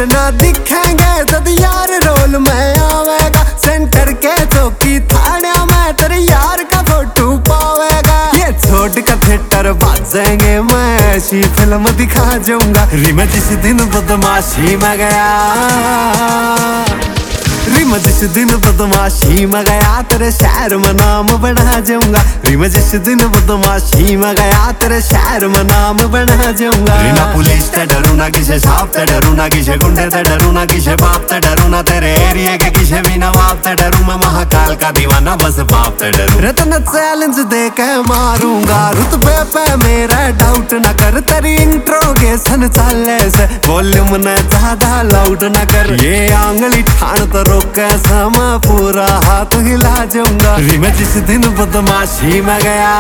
ना दिखेंगे तद यार रोल में आवेगा। सेंटर के चौकी थाने में तेरे यार का फोटो पावेगा। ये छोड़ का थिएटर बाजेंगे, मैं ऐसी फिल्म दिखा जाऊंगा। मैं जिस दिन बदमाशी में गया, मैं जिस दिन बदमाशी में गया तेरे शहर में नाम बना जाऊंगा। मैं जिस दिन बदमाशी में गया तेरे शहर में नाम बना जाऊंगा। ना पुलिस ते डरू ना किसे सांप ते डरू ना किसे गुंडे ते डरू ना किसे बाप ते डरू ना तेरे एरिया के किसे भी नवाब ते डरू। मैं महाकाल का दीवाना बस बाप ते डरू। रतन चैलेंज दे के मारूंगा, रुतबे पे मेरा डाउट ना कर। तेरी इंट्रोगेशन चाले से वॉल्यूम न ज्यादा लाउड ना कर। ये आंगली ठाण तो रोक मैं पूरा हाथ हिला जाऊंगा। मैं जिस दिन बदमाशी में गया,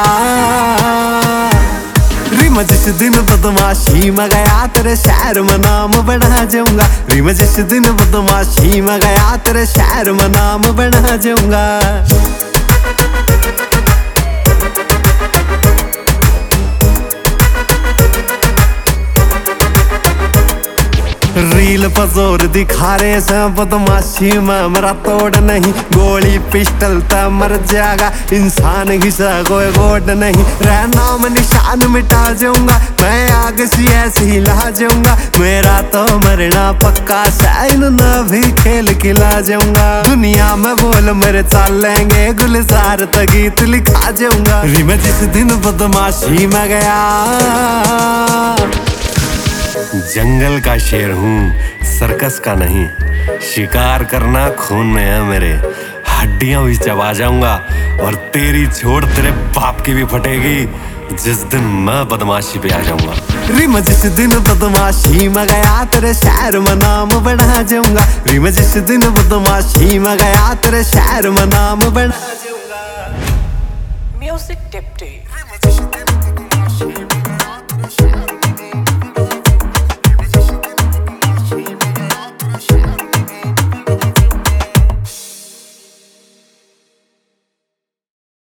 मैं जिस दिन बदमाशी में गया तेरे शहर में नाम बना जाऊंगा। मैं जिस दिन बदमाशी में गया तेरे शहर में नाम बना जाऊंगा। रील पर जोर दिखा रहे से बदमाशी में मेरा तोड़ नहीं। गोली पिस्टल त मर जाएगा इंसान, घिसा कोई गोड नहीं। रह नाम निशान मिटा जाऊंगा, मैं आग सी ऐसी ला जाऊंगा। मेरा तो मरना पक्का, शायद ना भी खेल खिला जाऊंगा। दुनिया में बोल मेरे चलेंगे, गुलजार तक गीत लिखा जाऊंगा। मैं जिस दिन बदमाशी में गया, जंगल का शेर हूँ सर्कस का नहीं। शिकार करना खून में है मेरे, हड्डियां भी चबा जाऊंगा। और तेरी छोड़ तेरे बाप की भी फटेगी जिस दिन मैं बदमाशी पे आ जाऊंगा। मैं जिस दिन बदमाशी में गया तेरे शहर में नाम बना जाऊंगा। मैं जिस दिन बदमाशी में गया तेरे शहर में नाम बना जाऊंगा। Music tip.